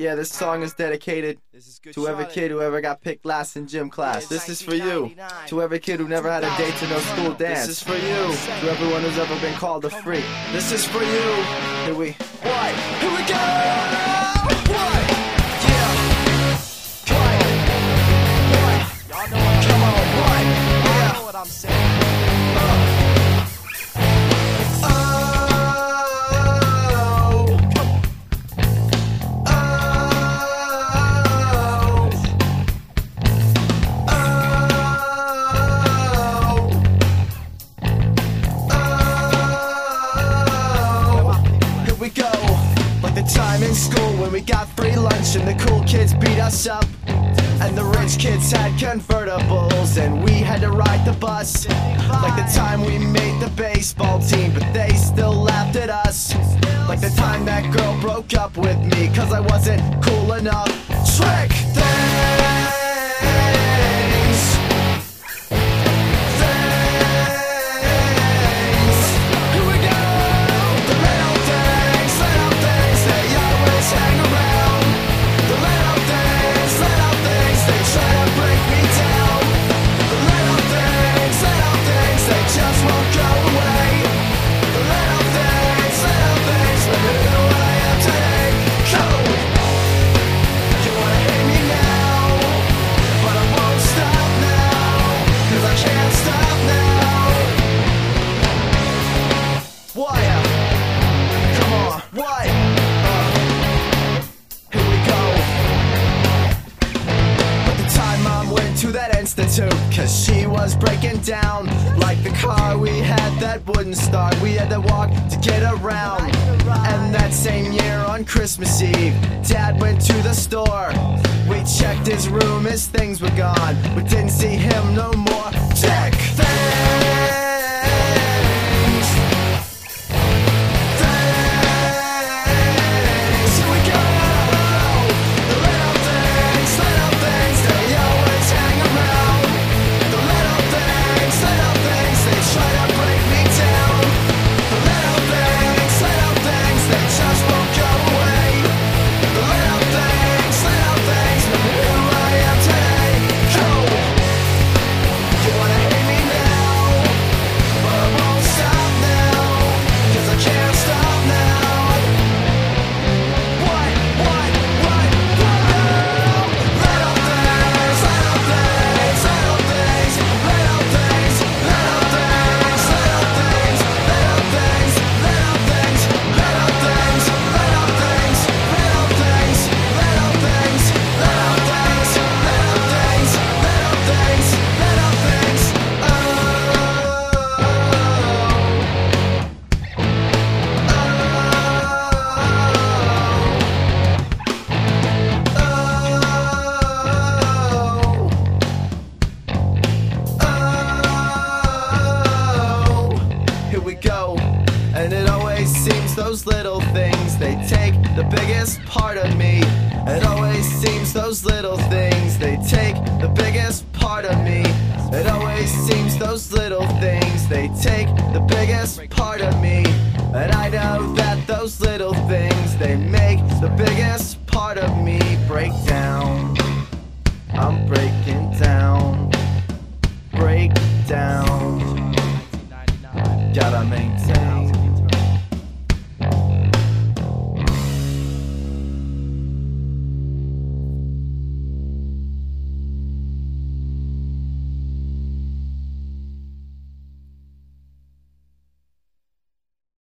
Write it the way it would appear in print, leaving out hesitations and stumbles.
Yeah, this song is dedicated to every kid who ever got picked last in gym class. This is for you. To every kid who never had a date to no school dance. This is for you. To everyone who's ever been called a freak. This is for you. Here we go. What? Yeah. Y'all know what? Come on, what? Yeah. Know what I'm saying. Time in school when we got free lunch and the cool kids beat us up, and the rich kids had convertibles and we had to ride the bus. Like the time we made the baseball team but they still laughed at us. Like the time that girl broke up with me cause I wasn't cool enough. Trick things. Cause she was breaking down. Like the car we had that wouldn't start. We had to walk to get around. And that same year on Christmas Eve, Dad went to the store. We checked his room, his things were gone. We didn't see him no more. Check things. And it always seems those little things, they take the biggest part of me. It always seems those little things, they take the biggest part of me. It always seems those little things, they take the biggest part of me. And I know that those little things, they make the biggest